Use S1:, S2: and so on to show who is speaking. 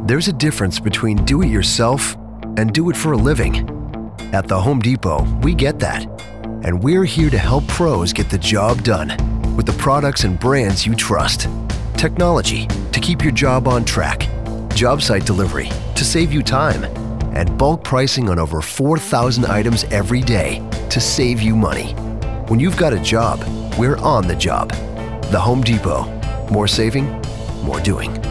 S1: There's a difference between do it yourself and do it for a living. At the Home Depot, we get that. And we're here to help pros get the job done with the products and brands you trust. Technology to keep your job on track. Job site delivery to save you time. And bulk pricing on over 4,000 items every day to save you money. When you've got a job, we're on the job. The Home Depot. More saving, more doing.